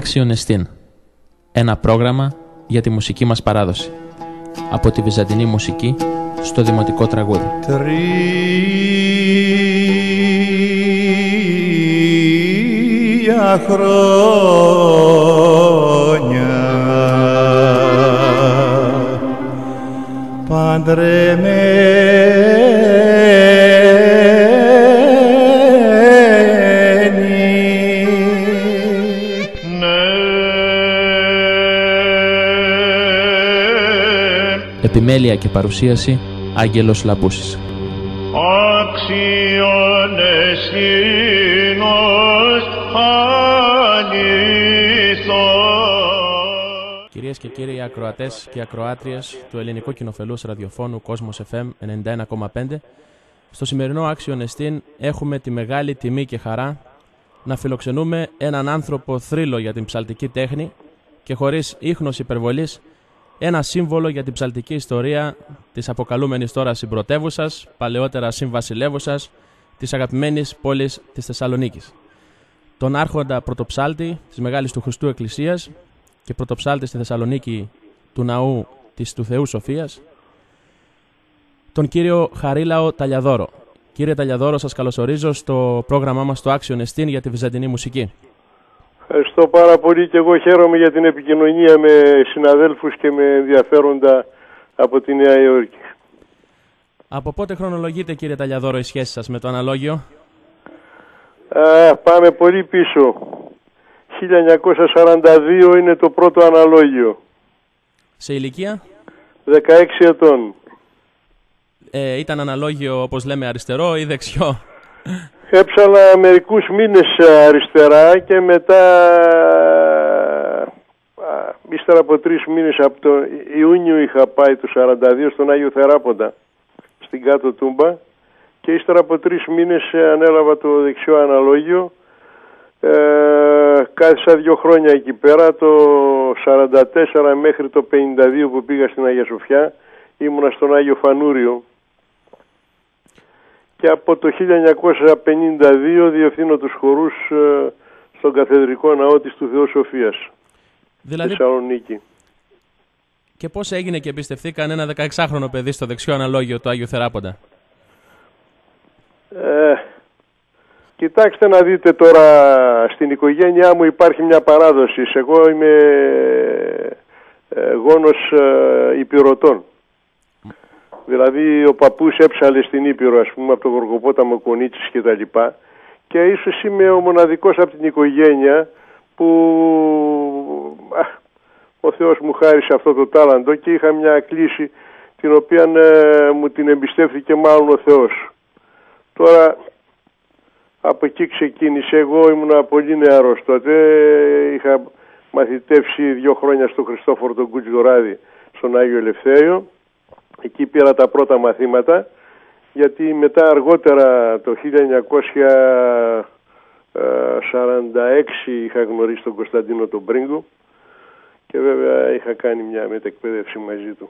Άξιον εστίν. Ένα πρόγραμμα για τη μουσική μας παράδοση. Από τη βυζαντινή μουσική στο δημοτικό τραγούδι. 3 χρόνια παντρεμένοι, Επιμέλεια και παρουσίαση Άγγελος Λαμπούσης. Άξιον εστίνος αληθώς. Κυρίες και κύριοι ακροατές και ακροάτριες του ελληνικού κοινοφελούς ραδιοφώνου Κόσμος FM 91,5, στο σημερινό Άξιον εστίν έχουμε τη μεγάλη τιμή και χαρά να φιλοξενούμε έναν άνθρωπο θρύλο για την ψαλτική τέχνη και χωρίς ίχνος υπερβολής ένα σύμβολο για την ψαλτική ιστορία της αποκαλούμενης τώρα συμπρωτεύουσας, παλαιότερα συμβασιλεύουσας, της αγαπημένης πόλης της Θεσσαλονίκης. Τον άρχοντα πρωτοψάλτη της Μεγάλης του Χριστού Εκκλησίας και πρωτοψάλτη στη Θεσσαλονίκη του ναού της του Θεού Σοφίας, τον κύριο Χαρίλαο Ταλιαδόρο. Κύριε Ταλιαδόρο, σας καλωσορίζω στο πρόγραμμά μας στο Άξιον εστίν για τη βυζαντινή μουσική. Ευχαριστώ πάρα πολύ και εγώ χαίρομαι για την επικοινωνία με συναδέλφους και με ενδιαφέροντα από τη Νέα Υόρκη. Από πότε χρονολογείτε, κύριε Ταλιαδόρο, η σχέση σας με το αναλόγιο? Πάμε πολύ πίσω. 1942 είναι το πρώτο αναλόγιο. Σε ηλικία? 16 ετών. Ήταν αναλόγιο, όπως λέμε, αριστερό ή δεξιό? Έψαλα μερικούς μήνες αριστερά και μετά, ύστερα από 3 μήνες, από το Ιούνιο είχα πάει το 42 στον Άγιο Θεράποντα, στην Κάτω Τούμπα, και ύστερα από 3 μήνες ανέλαβα το δεξιό αναλόγιο. Κάθισα 2 χρόνια εκεί πέρα, το 44 μέχρι το 52 που πήγα στην Αγία Σοφιά, ήμουνα στον Άγιο Φανούριο. Και από το 1952 διευθύνω τους χορούς στον Καθεδρικό Ναό της του Θεού Σοφίας, δηλαδή, Θεσσαλονίκη. Και πώς έγινε και εμπιστευτήκαν ένα 16χρονο παιδί στο δεξιό αναλόγιο του Άγιου Θεράποντα? Κοιτάξτε να δείτε τώρα, στην οικογένειά μου υπάρχει μια παράδοση. Εγώ είμαι γόνος Υπηρωτών. Δηλαδή ο παππούς έψαλε στην Ήπειρο, ας πούμε, από το Γοργοπόταμο Κονίτσης και τα λοιπά. Και ίσως είμαι ο μοναδικός από την οικογένεια που ο Θεός μου χάρισε αυτό το τάλαντο και είχα μια κλίση την οποία μου την εμπιστεύθηκε μάλλον ο Θεός. Τώρα από εκεί ξεκίνησε. Εγώ ήμουν πολύ νεαρός τότε. Είχα μαθητεύσει 2 χρόνια στο Χριστόφορο τον Κουτζοράδη στον Άγιο Ελευθέριο. Εκεί πήρα τα πρώτα μαθήματα, γιατί μετά αργότερα το 1946 είχα γνωρίσει τον Κωνσταντίνο τον Πρίγκο και βέβαια είχα κάνει μια μετεκπαίδευση μαζί του.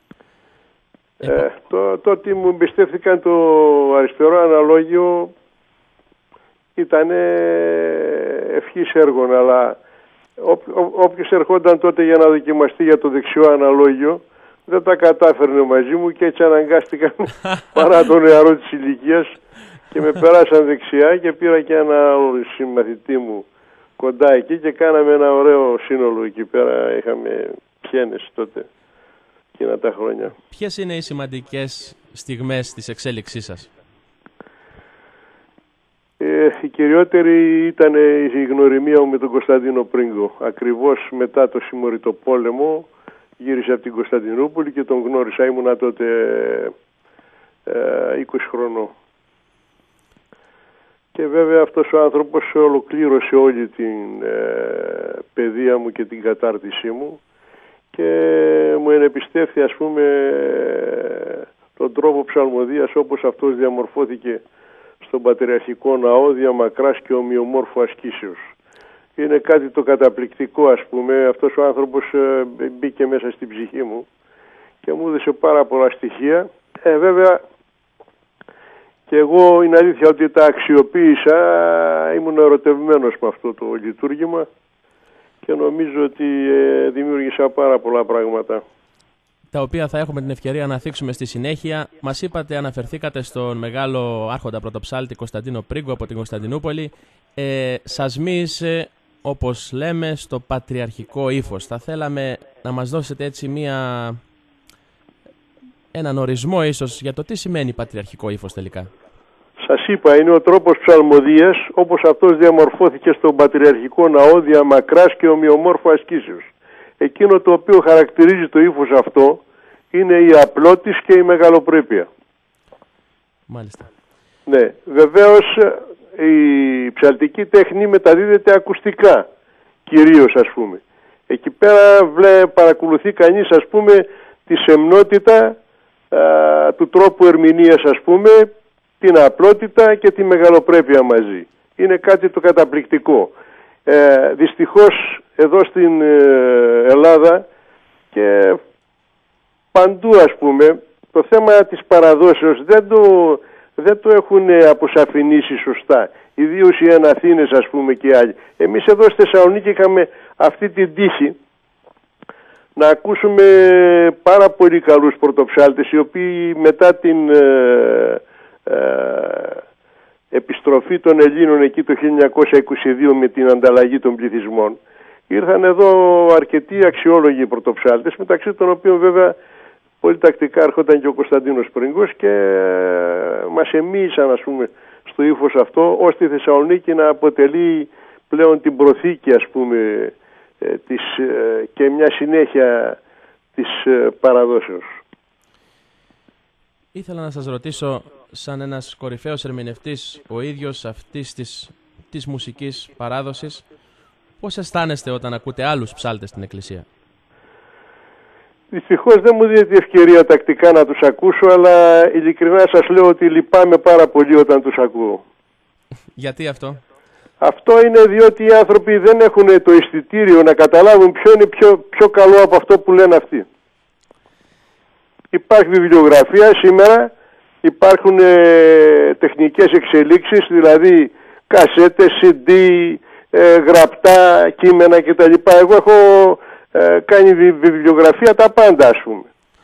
Τότε μου εμπιστεύτηκαν το αριστερό αναλόγιο, ήταν ευχής έργων, αλλά όποιος ερχόταν τότε για να δοκιμαστεί για το δεξιό αναλόγιο δεν τα κατάφερνε μαζί μου και έτσι αναγκάστηκαν παρά τον νεαρό της ηλικίας και με περάσαν δεξιά και πήρα και ένα άλλο συμμαθητή μου κοντά εκεί και κάναμε ένα ωραίο σύνολο εκεί πέρα. Είχαμε πιένες τότε εκείνα τα χρόνια. Ποιες είναι οι σημαντικές στιγμές της εξέλιξής σας? Η κυριότερη ήταν η γνωριμία μου με τον Κωνσταντίνο Πρίγκο. Ακριβώς μετά το Συμμοριτοπόλεμο γύρισα από την Κωνσταντινούπολη και τον γνώρισα. Ήμουνα τότε 20 χρονών. Και βέβαια αυτός ο άνθρωπος ολοκλήρωσε όλη την παιδεία μου και την κατάρτισή μου και μου ενεπιστεύθη, ας πούμε, τον τρόπο ψαλμοδίας όπως αυτός διαμορφώθηκε στον Πατριαρχικό Ναό, διαμακράς και ομοιομόρφου ασκήσεως. Είναι κάτι το καταπληκτικό, ας πούμε. Αυτός ο άνθρωπος μπήκε μέσα στην ψυχή μου και μου έδωσε πάρα πολλά στοιχεία. Βέβαια και εγώ είναι αλήθεια ότι τα αξιοποίησα, ήμουν ερωτευμένος με αυτό το λειτουργήμα και νομίζω ότι δημιούργησα πάρα πολλά πράγματα. Τα οποία θα έχουμε την ευκαιρία να θίξουμε στη συνέχεια. Μας είπατε, αναφερθήκατε στον μεγάλο άρχοντα πρωτοψάλτη Κωνσταντίνο Πρίγκο από την Κωνσταντινούπολη. Σας μίλησε, όπως λέμε, στο πατριαρχικό ύφος. Θα θέλαμε να μας δώσετε έτσι έναν ορισμό ίσως για το τι σημαίνει πατριαρχικό ύφος τελικά. Σας είπα, είναι ο τρόπος ψαλμοδίας όπως αυτός διαμορφώθηκε στον πατριαρχικό ναό δια μακράς και ομοιομόρφου ασκήσεως. Εκείνο το οποίο χαρακτηρίζει το ύφος αυτό είναι η απλότης και η μεγαλοπρέπεια. Μάλιστα. Ναι, βεβαίως η ψαλτική τέχνη μεταδίδεται ακουστικά, κυρίως ας πούμε. Εκεί πέρα παρακολουθεί κανείς ας πούμε τη σεμνότητα του τρόπου ερμηνείας ας πούμε, την απλότητα και τη μεγαλοπρέπεια μαζί. Είναι κάτι το καταπληκτικό. Δυστυχώς εδώ στην Ελλάδα και παντού ας πούμε το θέμα της παραδόσεως δεν το έχουν αποσαφηνίσει σωστά. Ιδίως οι Αθήνες ας πούμε και άλλοι. Εμείς εδώ στη Θεσσαλονίκη είχαμε αυτή την τύχη να ακούσουμε πάρα πολύ καλούς πρωτοψάλτες οι οποίοι μετά την επιστροφή των Ελλήνων εκεί το 1922 με την ανταλλαγή των πληθυσμών ήρθαν εδώ αρκετοί αξιόλογοι πρωτοψάλτες, μεταξύ των οποίων βέβαια πολύ τακτικά έρχονταν και ο Κωνσταντίνος Πρίγκος και μας εμοίησαν ας πούμε στο ύφος αυτό ώστε η Θεσσαλονίκη να αποτελεί πλέον την προθήκη ας πούμε και μια συνέχεια της παραδόσεως. Ήθελα να σας ρωτήσω, σαν ένας κορυφαίος ερμηνευτής ο ίδιος αυτής της μουσικής παράδοσης, πώς αισθάνεστε όταν ακούτε άλλους ψάλτες στην εκκλησία? Δυστυχώς δεν μου δίνεται ευκαιρία τακτικά να τους ακούσω, αλλά ειλικρινά σας λέω ότι λυπάμαι πάρα πολύ όταν τους ακούω. Γιατί αυτό? Αυτό είναι διότι οι άνθρωποι δεν έχουν το αισθητήριο να καταλάβουν ποιο είναι πιο καλό από αυτό που λένε αυτοί. Υπάρχει βιβλιογραφία σήμερα, υπάρχουν τεχνικές εξελίξεις, δηλαδή κασέτες, CD, γραπτά κείμενα κτλ. Εγώ έχω κάνει βιβλιογραφία τα πάντα ας πούμε.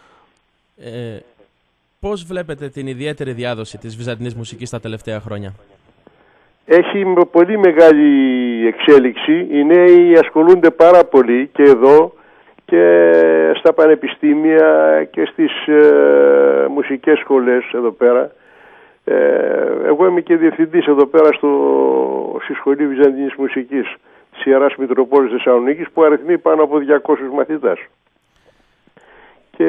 Πώς βλέπετε την ιδιαίτερη διάδοση της βυζαντινής μουσικής τα τελευταία χρόνια? Έχει πολύ μεγάλη εξέλιξη. Οι νέοι ασχολούνται πάρα πολύ και εδώ και στα πανεπιστήμια και στις μουσικές σχολές εδώ πέρα. Εγώ είμαι και διευθυντής εδώ πέρα στη Σχολή Βυζαντινής Μουσικής της Ιεράς Μητροπόλης Θεσσαλονίκης που αριθμεί πάνω από 200 μαθητάς. Και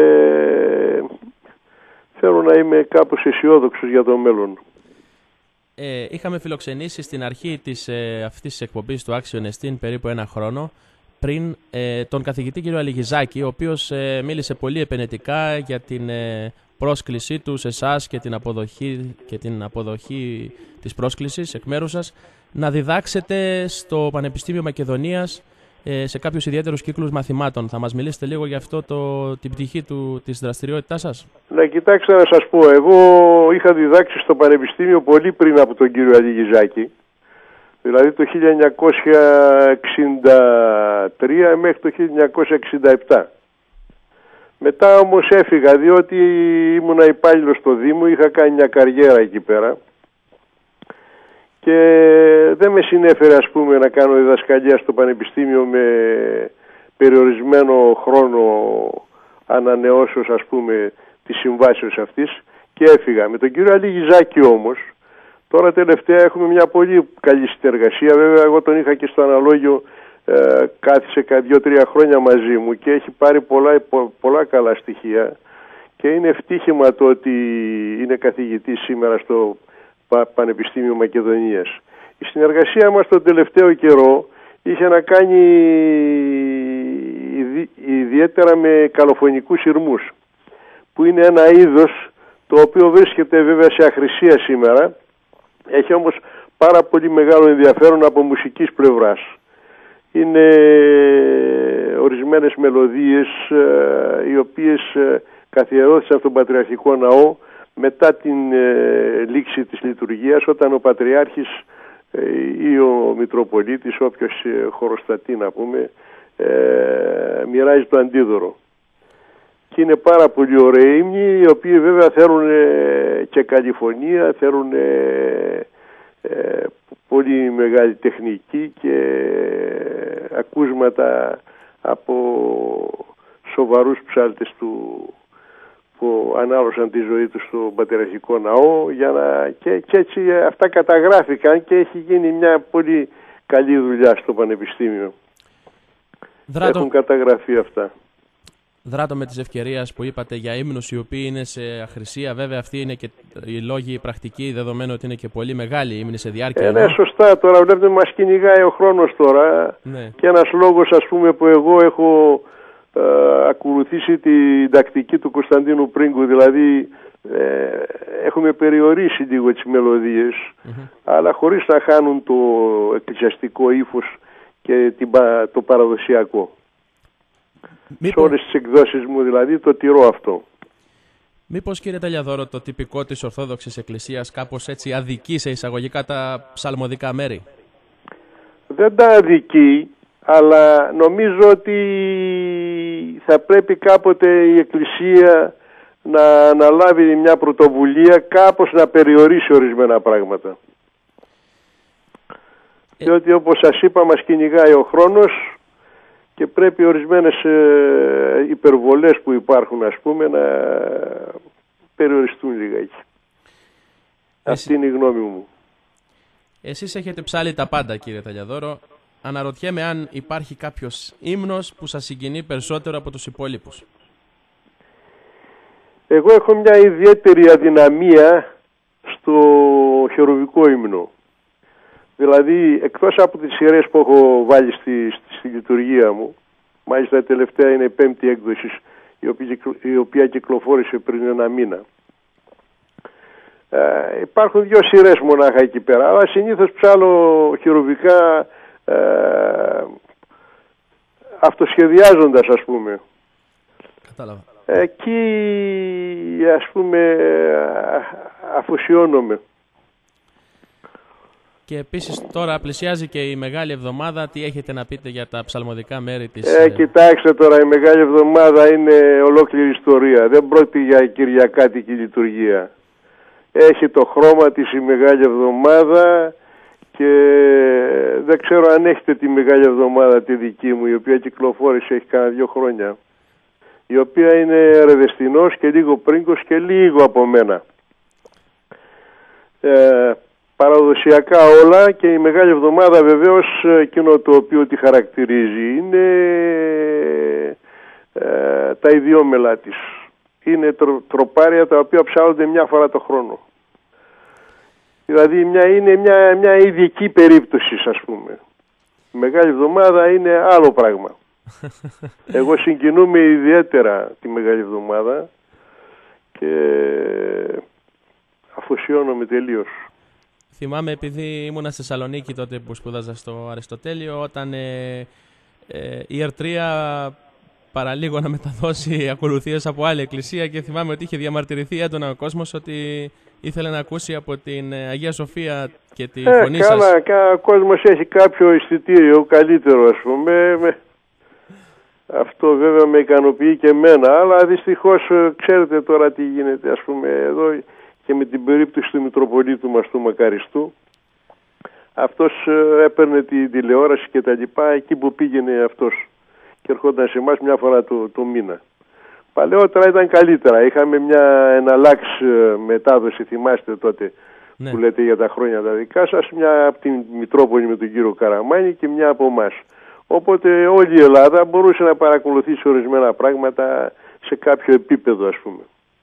θέλω να είμαι κάπως αισιόδοξος για το μέλλον. Είχαμε φιλοξενήσει στην αρχή αυτής της εκπομπής του Άξιον Εστίν περίπου ένα χρόνο πριν τον καθηγητή κύριο Αλιγιζάκη, ο οποίος μίλησε πολύ επενετικά για την πρόσκλησή του σε εσάς και την αποδοχή της πρόσκλησης εκ μέρους σας να διδάξετε στο Πανεπιστήμιο Μακεδονίας σε κάποιους ιδιαίτερους κύκλους μαθημάτων. Θα μας μιλήσετε λίγο για αυτό την πτυχή της δραστηριότητάς σας? Να κοιτάξτε να σας πω, εγώ είχα διδάξει στο Πανεπιστήμιο πολύ πριν από τον κύριο Αλιγιζάκη, δηλαδή το 1963 μέχρι το 1967. Μετά όμως έφυγα διότι ήμουνα υπάλληλος στο Δήμο, είχα κάνει μια καριέρα εκεί πέρα και δεν με συνέφερε ας πούμε να κάνω διδασκαλία στο Πανεπιστήμιο με περιορισμένο χρόνο ανανεώσεως ας πούμε της συμβάσεως αυτής και έφυγα. Με τον κύριο Αλιγιζάκη όμως τώρα τελευταία έχουμε μια πολύ καλή συνεργασία. Βέβαια εγώ τον είχα και στο αναλόγιο, κάθισε 2-3 χρόνια μαζί μου και έχει πάρει πολλά καλά στοιχεία και είναι ευτύχημα το ότι είναι καθηγητής σήμερα στο Πανεπιστήμιο Μακεδονίας. Η συνεργασία μας τον τελευταίο καιρό είχε να κάνει ιδιαίτερα με καλοφωνικούς ηρμούς, που είναι ένα είδος το οποίο βρίσκεται βέβαια σε αχρησία σήμερα, έχει όμως πάρα πολύ μεγάλο ενδιαφέρον από μουσικής πλευράς. Είναι ορισμένες μελωδίες οι οποίες καθιερώθησαν στον Πατριαρχικό Ναό μετά την λήξη της λειτουργίας, όταν ο Πατριάρχης ή ο Μητροπολίτης, όποιος χωροστατεί να πούμε, μοιράζει το αντίδωρο. Και είναι πάρα πολύ ωραίοι ύμνοι, οι οποίοι βέβαια θέλουν και καλυφωνία, θέλουν πολύ μεγάλη τεχνική και ακούσματα από σοβαρούς ψάλτες που ανάλωσαν τη ζωή τους στο πατριαρχικό ναό, και έτσι αυτά καταγράφηκαν και έχει γίνει μια πολύ καλή δουλειά στο Πανεπιστήμιο. Έχουν καταγραφεί αυτά. Δράτω με τις ευκαιρίες που είπατε για ύμνους οι οποίοι είναι σε αχρησία, βέβαια αυτοί είναι και οι λόγοι πρακτικοί, δεδομένου ότι είναι και πολύ μεγάλη η ύμνη σε διάρκεια. Ναι, σωστά. Τώρα βλέπετε μας κυνηγάει ο χρόνος τώρα, ναι. Και ένας λόγος, ας πούμε, που εγώ έχω ακολουθήσει την τακτική του Κωνσταντίνου Πρίγκου, δηλαδή έχουμε περιορίσει λίγο τις μελωδίες, αλλά χωρίς να χάνουν το εκκλησιαστικό ύφος και το παραδοσιακό. Σε όλες τις εκδόσεις μου δηλαδή το τηρώ αυτό. Μήπως, κύριε Τελιαδόρο, το τυπικό της Ορθόδοξης Εκκλησίας κάπως έτσι αδικεί σε εισαγωγικά τα ψαλμοδικά μέρη? Δεν τα αδικεί, αλλά νομίζω ότι θα πρέπει κάποτε η Εκκλησία να αναλάβει μια πρωτοβουλία, κάπως να περιορίσει ορισμένα πράγματα. Διότι όπως σας είπα μας κυνηγάει ο χρόνος και πρέπει ορισμένες υπερβολές που υπάρχουν, ας πούμε, να περιοριστούν λιγάκι. Αυτή είναι η γνώμη μου. Εσείς έχετε ψάλει τα πάντα, κύριε Τελιαδόρο. Αναρωτιέμαι αν υπάρχει κάποιος ύμνος που σας συγκινεί περισσότερο από τους υπόλοιπους. Εγώ έχω μια ιδιαίτερη αδυναμία στο χερουβικό ύμνο. Δηλαδή, εκτός από τις σειρές που έχω βάλει στη λειτουργία μου, μάλιστα η τελευταία είναι η 5η έκδοση, η οποία κυκλοφόρησε πριν ένα μήνα. Υπάρχουν 2 σειρές μονάχα εκεί πέρα, αλλά συνήθως ψάλω χερουβικά αυτοσχεδιάζοντας, ας πούμε. Κατάλαβα. Εκεί, ας πούμε, αφοσιώνομαι. Και επίσης τώρα πλησιάζει και η Μεγάλη Εβδομάδα. Τι έχετε να πείτε για τα ψαλμοδικά μέρη της? Κοιτάξτε τώρα, η Μεγάλη Εβδομάδα είναι ολόκληρη ιστορία. Δεν πρόκειται για κυριακάτικη λειτουργία. Έχει το χρώμα της η Μεγάλη Εβδομάδα και δεν ξέρω αν έχετε τη Μεγάλη Εβδομάδα τη δική μου, η οποία κυκλοφόρησε έχει κάνα 2 χρόνια. Η οποία είναι Ρεδεστινός και λίγο Πρίγκος και λίγο από μένα. Παραδοσιακά όλα, και η Μεγάλη Εβδομάδα βεβαίως εκείνο το οποίο τη χαρακτηρίζει είναι τα ιδιόμελα της. Είναι τροπάρια τα οποία ψάλλονται μια φορά το χρόνο. Δηλαδή είναι μια ειδική περίπτωση, ας πούμε. Η Μεγάλη Εβδομάδα είναι άλλο πράγμα. Εγώ συγκινούμαι ιδιαίτερα τη Μεγάλη Εβδομάδα και αφοσιώνομαι τελείως. Θυμάμαι, επειδή ήμουνα στη Θεσσαλονίκη τότε που σπούδαζα στο Αριστοτέλειο, όταν η ΕΡΤΡΙΑ παραλίγο να μεταδώσει ακολουθίες από άλλη εκκλησία, και θυμάμαι ότι είχε διαμαρτυρηθεί έντονα ο κόσμος ότι ήθελε να ακούσει από την Αγία Σοφία και τη φωνή σας. Καλά, ο κόσμος έχει κάποιο αισθητήριο καλύτερο, ας πούμε. Αυτό βέβαια με ικανοποιεί και εμένα, αλλά δυστυχώς ξέρετε τώρα τι γίνεται, ας πούμε, εδώ και με την περίπτωση του Μητροπολίτου μας του Μακαριστού. Αυτός έπαιρνε τη τηλεόραση και τα λοιπά εκεί που πήγαινε αυτός και ερχόταν σε εμάς μια φορά το μήνα. Παλαιότερα ήταν καλύτερα. Είχαμε μια εναλλάξ μετάδοση, θυμάστε τότε, ναι, που λέτε για τα χρόνια τα δικά σας, μια από την Μητρόπολη με τον κύριο Καραμάνη και μια από εμάς. Οπότε όλη η Ελλάδα μπορούσε να παρακολουθήσει ορισμένα πράγματα σε κάποιο επίπεδο, ας πούμε.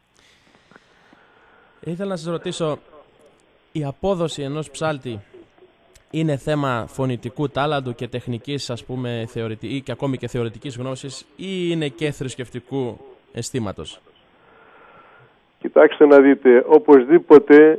Ήθελα να σας ρωτήσω, η απόδοση ενός ψάλτη είναι θέμα φωνητικού τάλαντου και τεχνικής, ας πούμε, ή και ακόμη και θεωρητικής γνώσης, ή είναι και θρησκευτικού αισθήματος? Κοιτάξτε να δείτε, οπωσδήποτε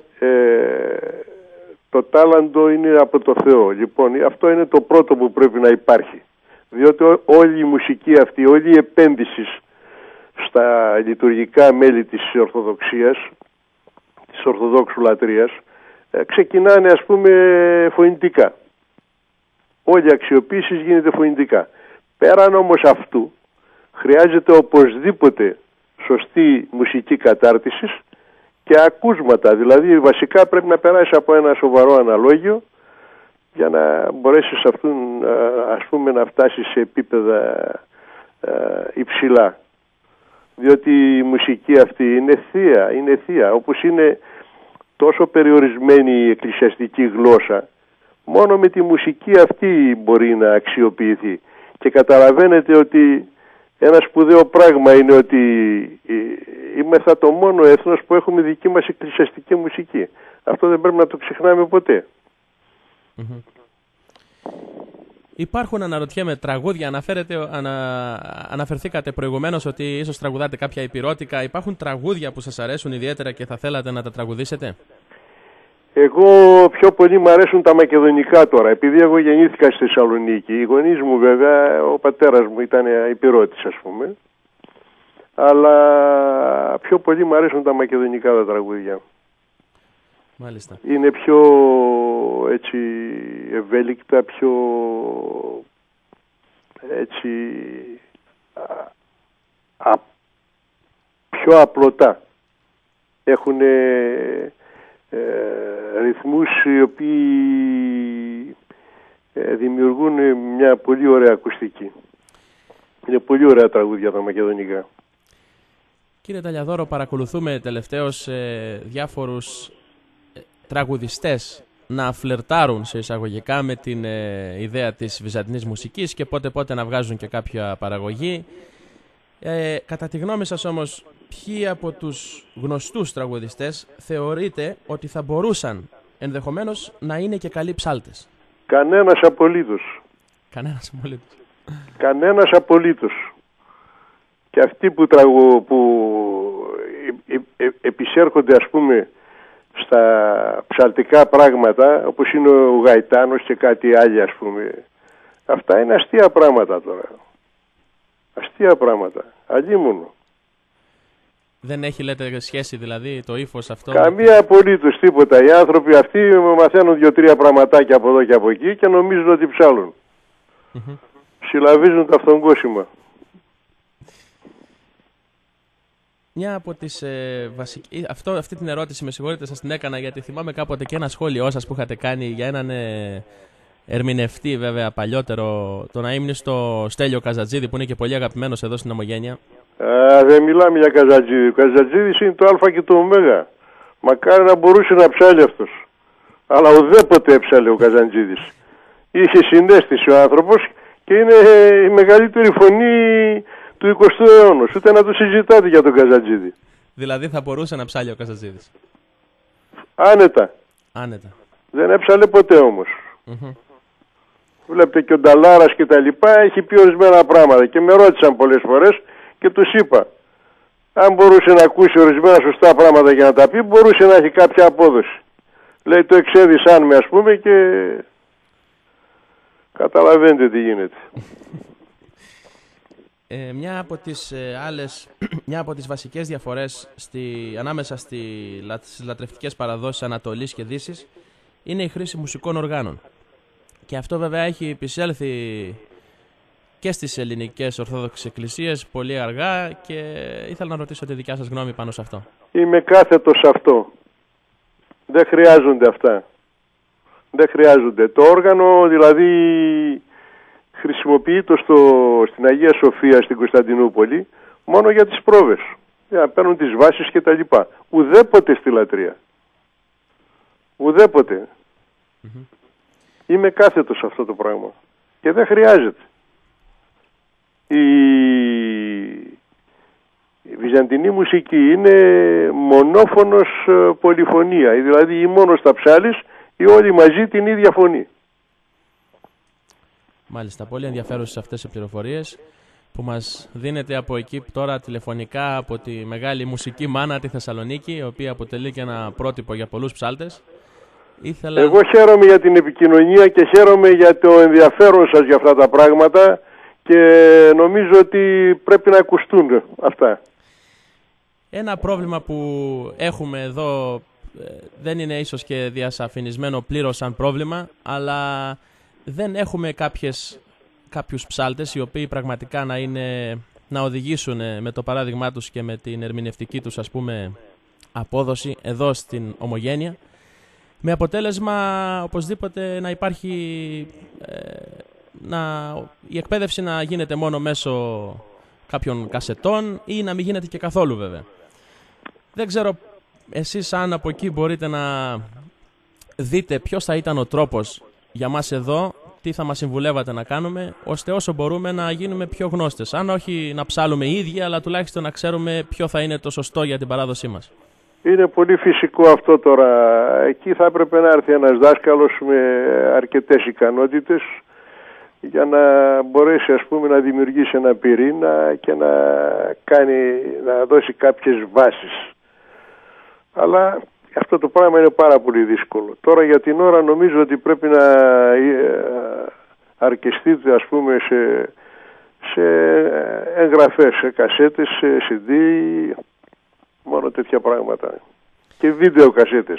το τάλαντο είναι από το Θεό. Λοιπόν, αυτό είναι το πρώτο που πρέπει να υπάρχει. Διότι όλη η μουσική αυτή, όλη η επένδυση στα λειτουργικά μέλη της Ορθοδοξίας, της Ορθοδόξου λατρείας, ξεκινάνε ας πούμε φωνητικά. Όλη η αξιοποίηση γίνεται φωνητικά. Πέραν όμως αυτού χρειάζεται οπωσδήποτε σωστή μουσική κατάρτιση και ακούσματα. Δηλαδή βασικά πρέπει να περάσει από ένα σοβαρό αναλόγιο για να μπορέσεις αυτούν, ας πούμε, να φτάσει σε επίπεδα υψηλά. Διότι η μουσική αυτή είναι θεία, όπως είναι τόσο περιορισμένη η εκκλησιαστική γλώσσα. Μόνο με τη μουσική αυτή μπορεί να αξιοποιηθεί. Και καταλαβαίνετε ότι ένα σπουδαίο πράγμα είναι ότι είμεθα το μόνο έθνος που έχουμε δική μας εκκλησιαστική μουσική. Αυτό δεν πρέπει να το ξεχνάμε ποτέ. Υπάρχουν, αναρωτιέμαι, τραγούδια, αναφερθήκατε προηγουμένως ότι ίσως τραγουδάτε κάποια υπηρώτικα. Υπάρχουν τραγούδια που σας αρέσουν ιδιαίτερα και θα θέλατε να τα τραγουδήσετε? Εγώ πιο πολύ μου αρέσουν τα μακεδονικά τώρα, επειδή εγώ γεννήθηκα στη Θεσσαλονίκη. Οι γονείς μου βέβαια, ο πατέρας μου ήταν υπηρώτης ας πούμε, αλλά πιο πολύ μου αρέσουν τα μακεδονικά τα τραγούδια. Μάλιστα. Είναι πιο έτσι ευέλικτα, πιο έτσι πιο απλωτά. Έχουν ρυθμούς οι οποίοι δημιουργούν μια πολύ ωραία ακουστική. Είναι πολύ ωραία τραγούδια τα μακεδονικά. Κύριε Ταλιαδόρο, παρακολουθούμε τελευταίως διάφορους τραγουδιστές να φλερτάρουν σε εισαγωγικά με την ιδέα της βυζαντινής μουσικής και πότε να βγάζουν και κάποια παραγωγή. Κατά τη γνώμη σας όμως, ποιοι από τους γνωστούς τραγουδιστές θεωρείτε ότι θα μπορούσαν ενδεχομένως να είναι και καλοί ψάλτες? Κανένας απολύτως. Κανένας απολύτως. Και αυτοί που επισέρχονται ας πούμε στα ψαλτικά πράγματα, όπως είναι ο Γαϊτάνος και κάτι άλλοι ας πούμε, αυτά είναι αστεία πράγματα τώρα. Αστεία πράγματα. Αλλήμωνο. Δεν έχει, λέτε, σχέση δηλαδή το ύφος αυτό? Καμία απολύτως τίποτα. Οι άνθρωποι αυτοί μαθαίνουν 2-3 πραγματάκια από εδώ και από εκεί και νομίζουν ότι ψάλουν. Συλλαβίζουν τα αυτογκόσημα. Μια από τις αυτή την ερώτηση, με συγχωρείτε, σας την έκανα γιατί θυμάμαι κάποτε και ένα σχόλιο σας που είχατε κάνει για έναν ερμηνευτή βέβαια παλιότερο, τον αείμνηστο Στέλιο Καζατζίδη, που είναι και πολύ αγαπημένος εδώ στην Ομογένεια. Δεν μιλάμε για Καζατζίδη. Ο Καζατζίδης είναι το Α και το Ω. Μακάρι να μπορούσε να ψάλει αυτός. Αλλά ουδέποτε έψαλε ο Καζατζίδης. Είχε συναίσθηση ο άνθρωπος και είναι η μεγαλύτερη φωνή του 20ου αιώνα. Ούτε να το συζητάτε για τον Καζατζίδη. Δηλαδή θα μπορούσε να ψάλει ο Καζατζίδης? Άνετα. Δεν έψαλε ποτέ όμως. Βλέπετε και ο Νταλάρας και τα λοιπά έχει πει ορισμένα πράγματα και με ρώτησαν πολλές φορές και τους είπα, αν μπορούσε να ακούσει ορισμένα σωστά πράγματα για να τα πει, μπορούσε να έχει κάποια απόδοση. Λέει, το εξέδισαν με ας πούμε και καταλαβαίνετε τι γίνεται. Μια από τις βασικές διαφορές ανάμεσα στις λατρευτικές παραδόσεις Ανατολής και Δύσης είναι η χρήση μουσικών οργάνων. Και αυτό βέβαια έχει επισέλθει και στις ελληνικές Ορθόδοξες Εκκλησίες πολύ αργά και ήθελα να ρωτήσω τη δικιά σας γνώμη πάνω σε αυτό. Είμαι κάθετος σε αυτό. Δεν χρειάζονται αυτά. Δεν χρειάζονται. Το όργανο δηλαδή χρησιμοποιείται στην Αγία Σοφία στην Κωνσταντινούπολη μόνο για τις πρόβες. Για να παίρνουν τις βάσεις και τα λοιπά. Ουδέποτε στη λατρεία. Ουδέποτε. Είμαι κάθετος σε αυτό το πράγμα. Και δεν χρειάζεται. Η βυζαντινή μουσική είναι μονόφωνος πολυφωνία. Δηλαδή ή μόνος τα ψάλεις ή όλοι μαζί την ίδια φωνή. Μάλιστα, πολύ ενδιαφέρουσες αυτές οι πληροφορίες που μας δίνεται από εκεί τώρα τηλεφωνικά από τη μεγάλη μουσική μάνα τη Θεσσαλονίκη, η οποία αποτελεί και ένα πρότυπο για πολλούς ψάλτες. Εγώ χαίρομαι για την επικοινωνία και χαίρομαι για το ενδιαφέρον σας για αυτά τα πράγματα και νομίζω ότι πρέπει να ακουστούν αυτά. Ένα πρόβλημα που έχουμε εδώ δεν είναι ίσως και διασαφηνισμένο πλήρως σαν πρόβλημα, αλλά δεν έχουμε κάποιους ψάλτες οι οποίοι πραγματικά να οδηγήσουν με το παράδειγμά τους και με την ερμηνευτική τους, ας πούμε, απόδοση εδώ στην Ομογένεια, με αποτέλεσμα οπωσδήποτε να υπάρχει η εκπαίδευση να γίνεται μόνο μέσω κάποιων κασετών ή να μην γίνεται και καθόλου, βέβαια. Δεν ξέρω εσείς αν από εκεί μπορείτε να δείτε ποιος θα ήταν ο τρόπος για μας εδώ, τι θα μας συμβουλεύατε να κάνουμε, ώστε όσο μπορούμε να γίνουμε πιο γνώστες. Αν όχι να ψάλουμε οι ίδιοι, αλλά τουλάχιστον να ξέρουμε ποιο θα είναι το σωστό για την παράδοσή μας. Είναι πολύ φυσικό αυτό τώρα. Εκεί θα έπρεπε να έρθει ένας δάσκαλος με αρκετές ικανότητες για να μπορέσει, ας πούμε, να δημιουργήσει ένα πυρήνα και να δώσει κάποιες βάσεις. Αλλά αυτό το πράγμα είναι πάρα πολύ δύσκολο. Τώρα για την ώρα νομίζω ότι πρέπει να αρκεστείτε, ας πούμε, σε εγγραφές, σε κασέτες, σε CD, μόνο τέτοια πράγματα. Και βίντεο κασέτες.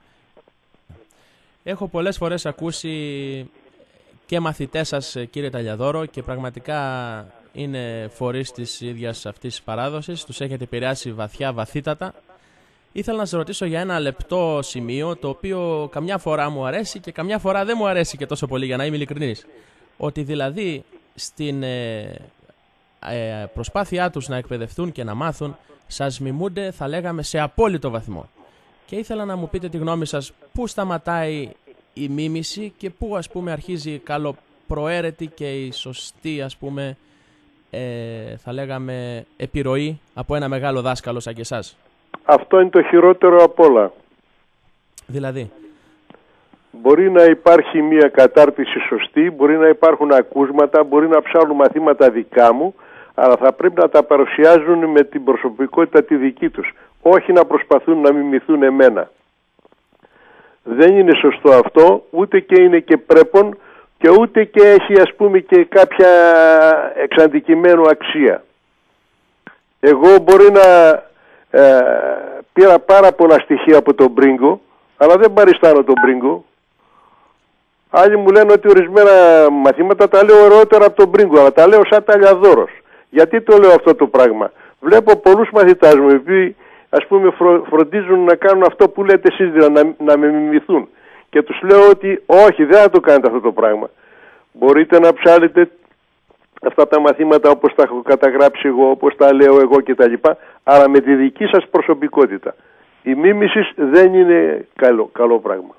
Έχω πολλές φορές ακούσει και μαθητές σας, κύριε Ταλιαδόρο, και πραγματικά είναι φορείς της ίδιας αυτής της παράδοσης. Τους έχετε επηρεάσει βαθύτατα. Ήθελα να σας ρωτήσω για ένα λεπτό σημείο, το οποίο καμιά φορά μου αρέσει και καμιά φορά δεν μου αρέσει και τόσο πολύ, για να είμαι ειλικρινής. Ότι δηλαδή στην προσπάθειά τους να εκπαιδευτούν και να μάθουν, σας μιμούνται, θα λέγαμε, σε απόλυτο βαθμό. Και ήθελα να μου πείτε τη γνώμη σας, πού σταματάει η μίμηση και πού, ας πούμε, αρχίζει η καλοπροαίρετη και η σωστή, ας πούμε, θα λέγαμε, επιρροή από ένα μεγάλο δάσκαλο σαν και εσάς. Αυτό είναι το χειρότερο απ' όλα. Δηλαδή? Μπορεί να υπάρχει μια κατάρτιση σωστή, μπορεί να υπάρχουν ακούσματα, μπορεί να ψάχνουν μαθήματα δικά μου, αλλά θα πρέπει να τα παρουσιάζουν με την προσωπικότητα τη δική τους. Όχι να προσπαθούν να μιμηθούν εμένα. Δεν είναι σωστό αυτό, ούτε και είναι και πρέπον και ούτε και έχει, ας πούμε, και κάποια εξαντικειμένου αξία. Εγώ μπορεί να πήρα πάρα πολλά στοιχεία από τον Μπρίγκο, αλλά δεν παριστάνω τον Μπρίγκο. Άλλοι μου λένε ότι ορισμένα μαθήματα τα λέω ωραιότερα από τον Μπρίγκο, αλλά τα λέω σαν Ταλιαδόρος. Γιατί το λέω αυτό το πράγμα? Βλέπω πολλούς μαθητάς μου, οι οποίοι, ας πούμε, φροντίζουν να κάνουν αυτό που λέτε εσείς, δηλαδή να με μιμηθούν. Και τους λέω ότι όχι, δεν θα το κάνετε αυτό το πράγμα. Μπορείτε να ψάλετε αυτά τα μαθήματα όπως τα έχω καταγράψει εγώ, όπως τα λέω εγώ κτλ. Αλλά με τη δική σας προσωπικότητα. Η μίμηση δεν είναι καλό πράγμα.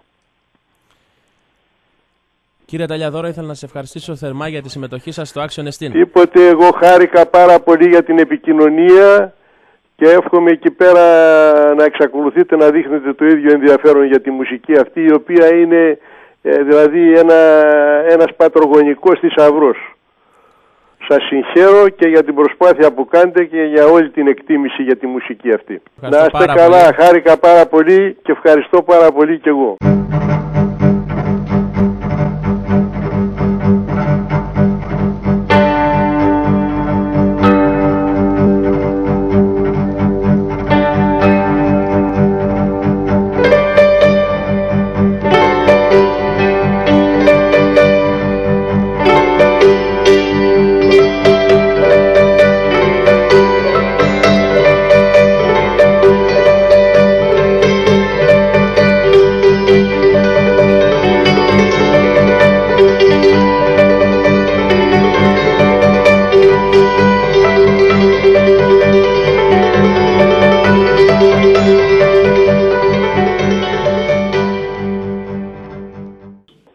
Κύριε Ταλιαδόρο, ήθελα να σας ευχαριστήσω θερμά για τη συμμετοχή σας στο Action Estin. Τίποτε, εγώ χάρηκα πάρα πολύ για την επικοινωνία και εύχομαι εκεί πέρα να εξακολουθείτε να δείχνετε το ίδιο ενδιαφέρον για τη μουσική αυτή, η οποία είναι δηλαδή ένας πατρογονικός θησαυρός. Σας συγχαίρω και για την προσπάθεια που κάνετε και για όλη την εκτίμηση για τη μουσική αυτή. Να είστε καλά, χάρηκα πάρα πολύ και ευχαριστώ πάρα πολύ κι εγώ.